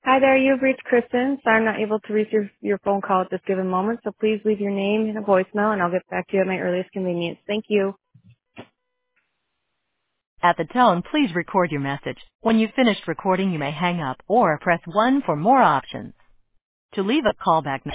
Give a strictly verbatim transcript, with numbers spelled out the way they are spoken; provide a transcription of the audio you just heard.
Hi there, you've reached Kristen, so I'm not able to reach your, your phone call at this given moment, so please leave your name and a voicemail and I'll get back to you at my earliest convenience. Thank you. At the tone, please record your message. When you've finished recording, you may hang up or press one for more options. To leave a callback